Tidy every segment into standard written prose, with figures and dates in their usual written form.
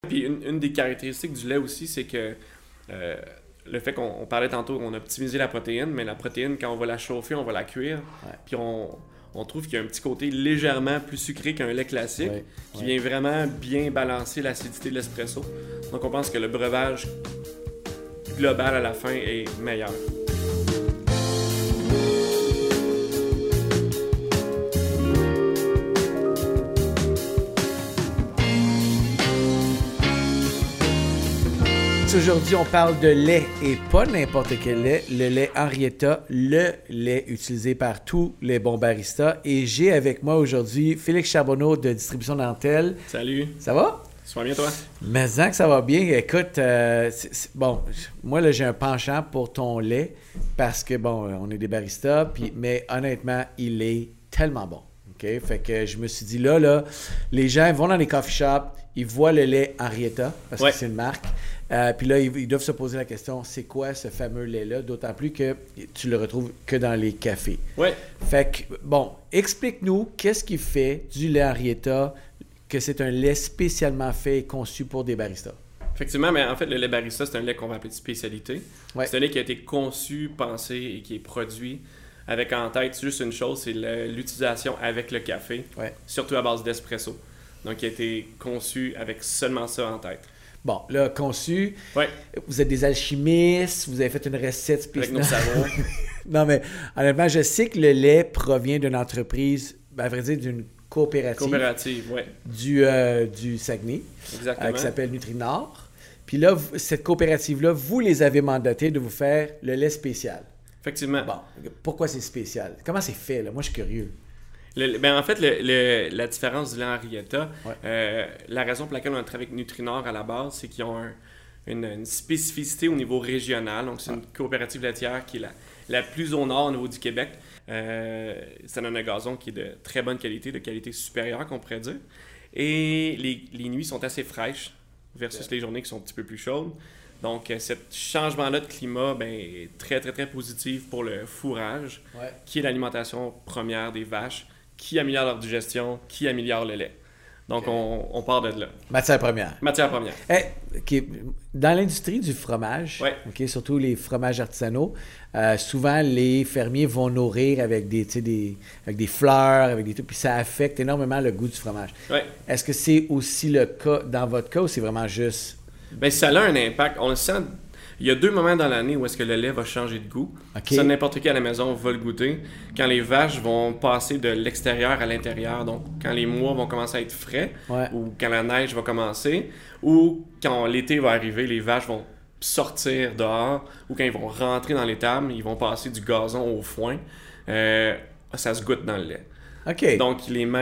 Puis une des caractéristiques du lait aussi, c'est que le fait qu'on parlait tantôt, on a optimisé la protéine, mais la protéine, quand on va la chauffer, on va la cuire. Ouais. Puis on trouve qu'il y a un petit côté légèrement plus sucré qu'un lait classique, qui vient vraiment bien balancer l'acidité de l'espresso. Donc on pense que le breuvage global à la fin est meilleur. Aujourd'hui, on parle de lait et pas n'importe quel lait, le lait Henrietta, le lait utilisé par tous les bons baristas. Et j'ai avec moi aujourd'hui Félix Charbonneau de Distribution Dentelle. Salut! Ça va? Ça va bien toi? Mais que ça va bien. Écoute, bon, moi là j'ai un penchant pour ton lait parce que bon, on est des baristas, mais honnêtement, il est tellement bon. OK? Fait que je me suis dit là, les gens vont dans les coffee shops, ils voient le lait Henrietta parce que c'est une marque. Puis là, ils doivent se poser la question, c'est quoi ce fameux lait-là? D'autant plus que tu le retrouves que dans les cafés. Ouais. Fait que, bon, explique-nous qu'est-ce qui fait du lait Henrietta que c'est un lait spécialement fait et conçu pour des baristas. Effectivement, mais en fait, le lait barista, c'est un lait qu'on va appeler de spécialité. Ouais. C'est un lait qui a été conçu, pensé et qui est produit avec en tête juste une chose, c'est l'utilisation avec le café, surtout à base d'espresso. Donc, il a été conçu avec seulement ça en tête. Bon, là, conçu, vous êtes des alchimistes, vous avez fait une recette spéciale. Avec nos savons. Non, mais honnêtement, je sais que le lait provient d'une entreprise, à vrai dire, d'une coopérative. Coopérative, oui. Du Saguenay, qui s'appelle Nutrinor. Puis là, cette coopérative-là, vous les avez mandatés de vous faire le lait spécial. Effectivement. Bon, pourquoi c'est spécial? Comment c'est fait, là? Moi, je suis curieux. En fait, la différence du lait Henrietta, la raison pour laquelle on a travaillé avec Nutrinor à la base, c'est qu'ils ont une spécificité au niveau régional. Donc, c'est une coopérative laitière qui est la plus au nord au niveau du Québec. C'est un gazon qui est de très bonne qualité, de qualité supérieure, qu'on pourrait dire. Et les nuits sont assez fraîches versus les journées qui sont un petit peu plus chaudes. Donc, ce changement-là de climat est très, très, très positif pour le fourrage, qui est l'alimentation première des vaches, qui améliore leur digestion, qui améliore le lait. Donc, on part de là. Matière première. Matière première. Dans l'industrie du fromage, surtout les fromages artisanaux, souvent les fermiers vont nourrir avec des fleurs, avec des trucs, puis ça affecte énormément le goût du fromage. Est-ce que c'est aussi le cas dans votre cas ou c'est vraiment juste... Ça a un impact. On le sent. Il y a 2 moments dans l'année où est-ce que le lait va changer de goût. Ça, n'importe qui à la maison va le goûter. Quand les vaches vont passer de l'extérieur à l'intérieur, donc quand les mois vont commencer à être frais, ou quand la neige va commencer, ou quand l'été va arriver, les vaches vont sortir dehors, ou quand ils vont rentrer dans l'étable, ils vont passer du gazon au foin. Ça se goûte dans le lait. Donc,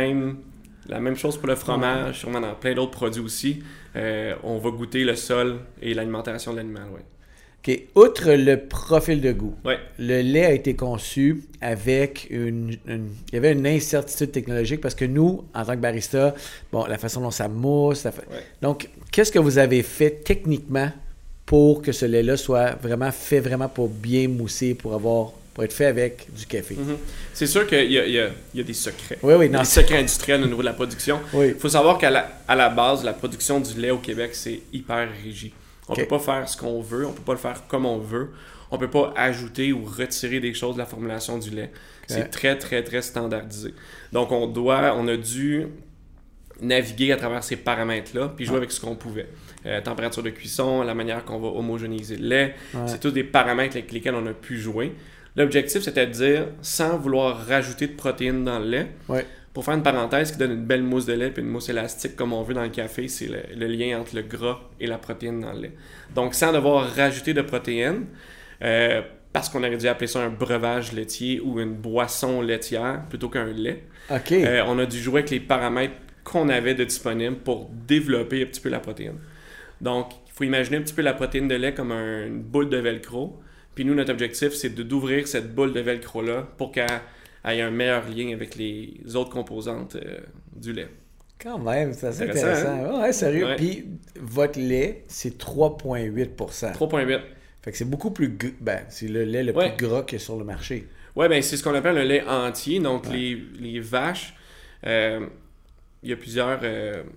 la même chose pour le fromage, sûrement dans plein d'autres produits aussi. On va goûter le sol et l'alimentation de l'animal, OK. Outre le profil de goût, le lait a été conçu avec il y avait une incertitude technologique parce que nous, en tant que barista, la façon dont ça mousse... Donc, qu'est-ce que vous avez fait techniquement pour que ce lait-là soit vraiment fait pour bien mousser, pour être fait avec du café? C'est sûr qu'il y a des secrets. Des secrets industriels au niveau de la production. Il faut savoir qu'à la base, la production du lait au Québec, c'est hyper rigide. On ne peut pas faire ce qu'on veut, on ne peut pas le faire comme on veut. On ne peut pas ajouter ou retirer des choses de la formulation du lait. C'est très, très, très standardisé. Donc, on a dû naviguer à travers ces paramètres-là, puis jouer avec ce qu'on pouvait. Température de cuisson, la manière qu'on va homogénéiser le lait, c'est tous des paramètres avec lesquels on a pu jouer. L'objectif, c'était de dire, sans vouloir rajouter de protéines dans le lait, pour faire une parenthèse qui donne une belle mousse de lait puis une mousse élastique comme on veut dans le café, c'est le lien entre le gras et la protéine dans le lait. Donc, sans devoir rajouter de protéines, parce qu'on aurait dû appeler ça un breuvage laitier ou une boisson laitière plutôt qu'un lait, on a dû jouer avec les paramètres qu'on avait de disponibles pour développer un petit peu la protéine. Donc, il faut imaginer un petit peu la protéine de lait comme une boule de velcro. Puis nous, notre objectif, c'est d'ouvrir cette boule de velcro-là pour qu'elle ait un meilleur lien avec les autres composantes du lait. Quand même, c'est assez intéressant. Hein? Sérieux. Puis votre lait, c'est 3,8 3,8 Fait que c'est beaucoup plus... c'est le lait le plus gras qu'il y a sur le marché. C'est ce qu'on appelle le lait entier. Donc, les vaches, il y a plusieurs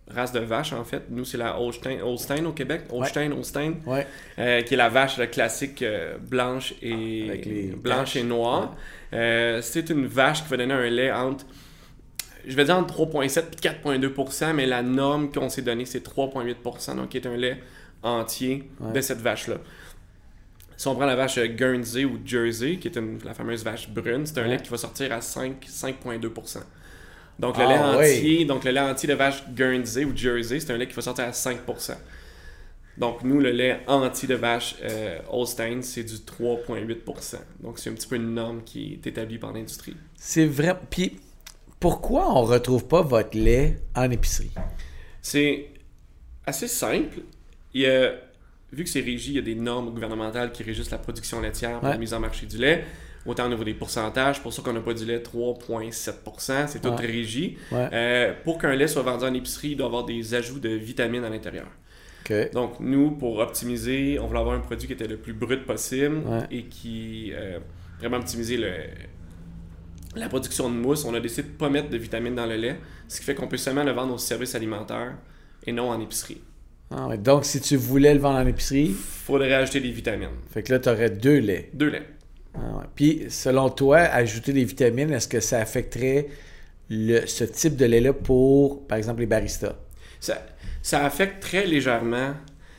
race de vache, en fait. Nous, c'est la Holstein au Québec. Holstein. Ouais. Qui est la vache classique blanche et noire. Ouais. C'est une vache qui va donner un lait entre, je vais dire entre 3,7 et 4,2 %, mais la norme qu'on s'est donnée, c'est 3,8 %, donc qui est un lait entier de cette vache-là. Si on prend la vache Guernsey ou Jersey, qui est la fameuse vache brune, c'est un lait qui va sortir à 5,2 %. Donc, le lait entier de vache Guernsey ou Jersey, c'est un lait qui va sortir à 5 %. Donc, nous, le lait entier de vache Holstein, c'est du 3,8 %. Donc, c'est un petit peu une norme qui est établie par l'industrie. C'est vrai. Puis, pourquoi on ne retrouve pas votre lait en épicerie? C'est assez simple. Vu que c'est régi, il y a des normes gouvernementales qui régissent la production laitière pour la mise en marché du lait. Autant au niveau des pourcentages, pour ça qu'on n'a pas du lait 3,7 %, c'est tout régi. Pour qu'un lait soit vendu en épicerie, il doit avoir des ajouts de vitamines à l'intérieur. Okay. Donc, nous, pour optimiser, on voulait avoir un produit qui était le plus brut possible et qui vraiment optimiser la production de mousse. On a décidé de ne pas mettre de vitamines dans le lait, ce qui fait qu'on peut seulement le vendre aux services alimentaires et non en épicerie. Ah ouais. Donc, si tu voulais le vendre en épicerie, il faudrait ajouter des vitamines. Fait que là, tu aurais 2 laits. 2 laits. Ah ouais. Puis, selon toi, ajouter des vitamines, est-ce que ça affecterait ce type de lait-là pour, par exemple, les baristas? Ça affecte très légèrement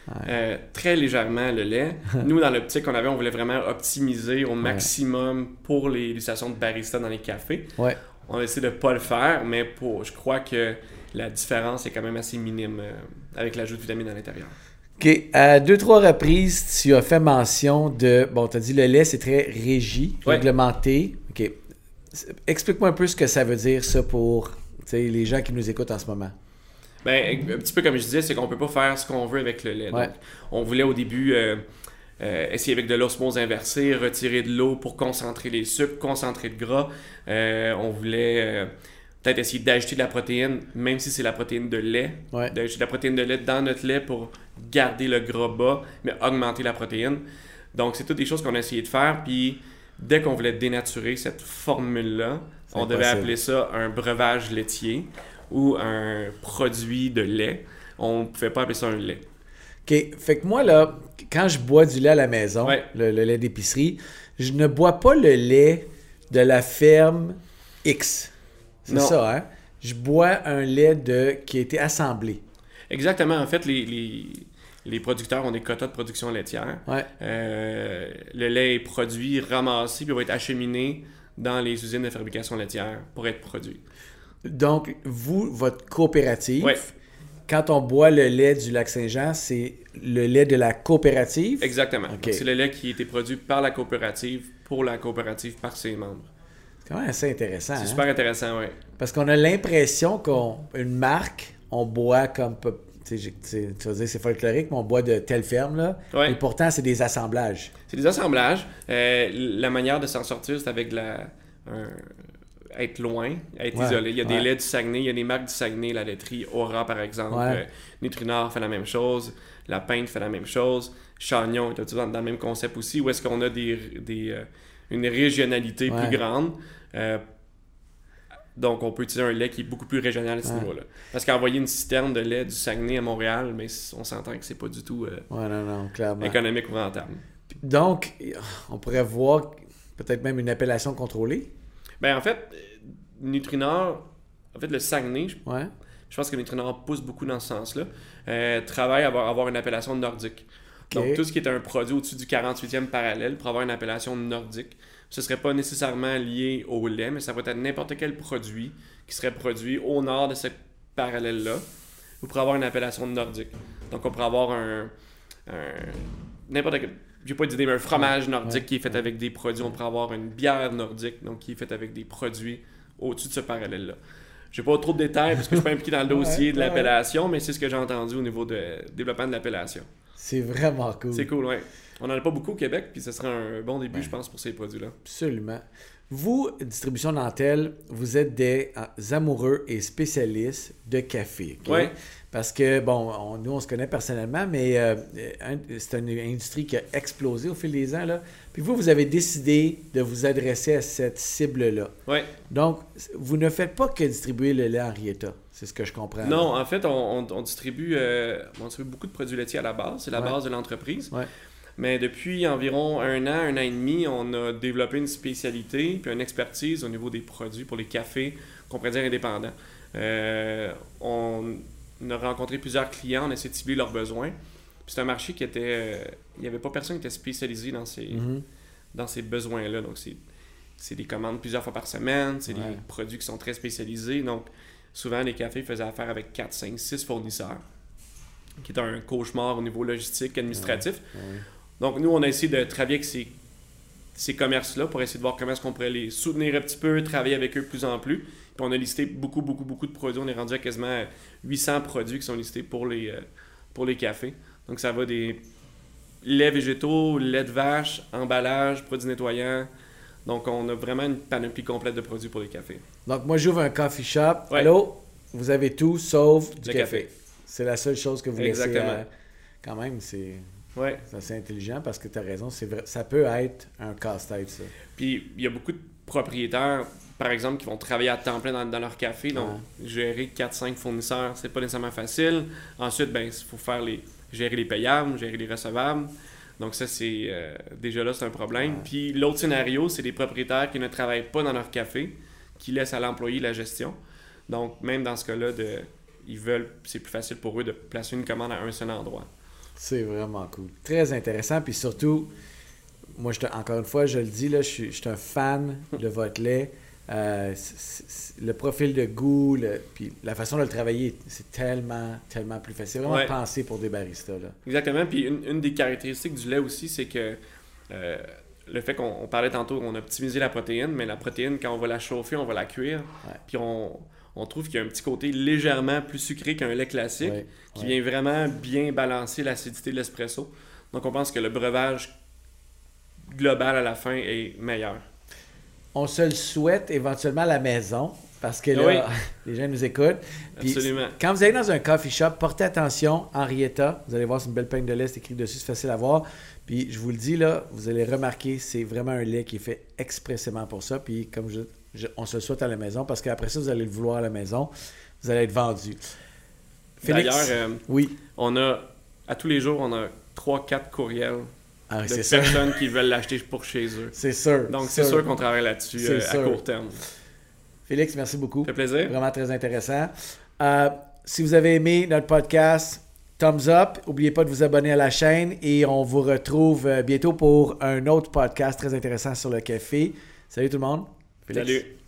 le lait. Nous, dans l'optique qu'on avait, on voulait vraiment optimiser au maximum pour les stations de barista dans les cafés. Ouais. On a essayé de ne pas le faire, mais je crois que la différence est quand même assez minime avec l'ajout de vitamines à l'intérieur. OK. À 2-3 reprises, tu as fait mention de... Bon, tu as dit le lait, c'est très régi, réglementé. OK. Explique-moi un peu ce que ça veut dire, ça, pour les gens qui nous écoutent en ce moment. Ben, un petit peu comme je disais, c'est qu'on peut pas faire ce qu'on veut avec le lait. Donc, on voulait au début essayer avec de l'osmose inversée, retirer de l'eau pour concentrer les sucres, concentrer le gras. On voulait peut-être essayer d'ajouter de la protéine, même si c'est la protéine de lait. D'ajouter de la protéine de lait dans notre lait pour garder le gras bas, mais augmenter la protéine. Donc, c'est toutes des choses qu'on a essayé de faire. Puis, dès qu'on voulait dénaturer cette formule-là, on devait appeler ça un breuvage laitier ou un produit de lait. On ne pouvait pas appeler ça un lait. OK. Fait que moi, là, quand je bois du lait à la maison, le lait d'épicerie, je ne bois pas le lait de la ferme X. C'est ça, hein? Je bois un lait qui a été assemblé. Exactement. En fait, les producteurs ont des quotas de production laitière. Le lait est produit, ramassé, puis va être acheminé dans les usines de fabrication laitière pour être produit. Donc, votre coopérative, quand on boit le lait du Lac-Saint-Jean, c'est le lait de la coopérative? Exactement. Okay. C'est le lait qui a été produit par la coopérative, pour la coopérative, par ses membres. C'est quand même assez intéressant. C'est super intéressant, oui. Parce qu'on a l'impression qu'une marque, on boit comme... Tu vas dire c'est folklorique, mais on boit de telle ferme, là. Et pourtant, c'est des assemblages. C'est des assemblages. La manière de s'en sortir, c'est avec être loin, être isolé. Il y a des laits du Saguenay, il y a des marques du Saguenay, la laiterie Aura par exemple, Nutrinor fait la même chose, La Pinte fait la même chose, Chagnon est dans le même concept aussi, où est-ce qu'on a une régionalité plus grande. Donc on peut utiliser un lait qui est beaucoup plus régional à ce niveau-là. Parce qu'envoyer une citerne de lait du Saguenay à Montréal, mais on s'entend que c'est pas du tout économique ou rentable. Donc, on pourrait voir peut-être même une appellation contrôlée? Ben en fait, Nutrinor, le Saguenay, je pense que Nutrinor pousse beaucoup dans ce sens-là, travaille à avoir une appellation nordique. Okay. Donc tout ce qui est un produit au-dessus du 48e parallèle pour avoir une appellation nordique, ce ne serait pas nécessairement lié au lait, mais ça peut être n'importe quel produit qui serait produit au nord de ce parallèle-là, ou pour avoir une appellation nordique. Donc on pourrait avoir n'importe quel... J'ai pas d'idée, mais un fromage nordique qui est fait avec des produits. On pourrait avoir une bière nordique, donc qui est faite avec des produits au-dessus de ce parallèle-là. J'ai pas trop de détails parce que je suis pas impliqué dans le dossier de l'appellation, mais c'est ce que j'ai entendu au niveau de développement de l'appellation. C'est vraiment cool. C'est cool, oui. On n'en a pas beaucoup au Québec, puis ce serait un bon début, je pense, pour ces produits-là. Absolument. Vous, Distribution Nantel, vous êtes des amoureux et spécialistes de café. Okay? Oui. Parce que, bon, nous, on se connaît personnellement, mais c'est une industrie qui a explosé au fil des ans, là. Puis vous avez décidé de vous adresser à cette cible-là. Oui. Donc, vous ne faites pas que distribuer le lait Henrietta. C'est ce que je comprends. Non, en fait, on distribue beaucoup de produits laitiers à la base. C'est la base de l'entreprise. Ouais. Mais depuis environ un an et demi, on a développé une spécialité puis une expertise au niveau des produits pour les cafés qu'on pourrait dire indépendants. On a rencontré plusieurs clients, on a essayé de cibler leurs besoins. Puis c'est un marché qui était... il n'y avait pas personne qui était spécialisé dans ces besoins-là. Donc c'est des commandes plusieurs fois par semaine, c'est des produits qui sont très spécialisés. Donc souvent, les cafés faisaient affaire avec 4, 5, 6 fournisseurs, qui est un cauchemar au niveau logistique, administratif. Donc, nous, on a essayé de travailler avec ces commerces-là pour essayer de voir comment est-ce qu'on pourrait les soutenir un petit peu, travailler avec eux de plus en plus. Puis, on a listé beaucoup de produits. On est rendu à quasiment 800 produits qui sont listés pour les cafés. Donc, ça va des laits végétaux, lait de vache, emballage, produits nettoyants. Donc, on a vraiment une panoplie complète de produits pour les cafés. Donc, moi, j'ouvre un coffee shop. Ouais. Allô? Vous avez tout sauf du café. C'est la seule chose que vous laissez. Quand même, c'est assez intelligent parce que tu as raison. C'est vrai, ça peut être un casse-tête, ça. Puis, il y a beaucoup de propriétaires, par exemple, qui vont travailler à temps plein dans leur café. Donc, gérer 4-5 fournisseurs, c'est pas nécessairement facile. Ensuite, il faut gérer les payables, gérer les recevables. Donc ça, c'est déjà là, c'est un problème. Puis l'autre scénario, c'est des propriétaires qui ne travaillent pas dans leur café, qui laissent à l'employé la gestion. Donc même dans ce cas-là, c'est plus facile pour eux de placer une commande à un seul endroit. C'est vraiment cool. Très intéressant. Puis surtout, moi, encore une fois, je le dis, là, je suis un fan de votre lait. Le profil de goût, puis la façon de le travailler, c'est tellement plus facile. C'est vraiment pensé pour des baristas. Là. Exactement. Puis une des caractéristiques du lait aussi, c'est que le fait qu'on parlait tantôt, on a optimisé la protéine, mais la protéine, quand on va la chauffer, on va la cuire. Puis on trouve qu'il y a un petit côté légèrement plus sucré qu'un lait classique qui vient vraiment bien balancer l'acidité de l'espresso. Donc on pense que le breuvage global à la fin est meilleur. On se le souhaite éventuellement à la maison, parce que là, les gens nous écoutent. Puis, absolument. Quand vous allez dans un coffee shop, portez attention, Henrietta, vous allez voir, c'est une belle peigne de lait, c'est écrit dessus, c'est facile à voir. Puis je vous le dis, là, vous allez remarquer, c'est vraiment un lait qui est fait expressément pour ça. Puis comme on se le souhaite à la maison, parce qu'après ça, vous allez le vouloir à la maison, vous allez être vendu. Félix, d'ailleurs, à tous les jours, on a 3-4 courriels. De personnes qui veulent l'acheter pour chez eux. C'est sûr. Donc, c'est sûr qu'on travaille là-dessus à court terme. Félix, merci beaucoup. Ça fait plaisir. Vraiment très intéressant. Si vous avez aimé notre podcast, thumbs up. N'oubliez pas de vous abonner à la chaîne et on vous retrouve bientôt pour un autre podcast très intéressant sur le café. Salut tout le monde. Félix. Salut.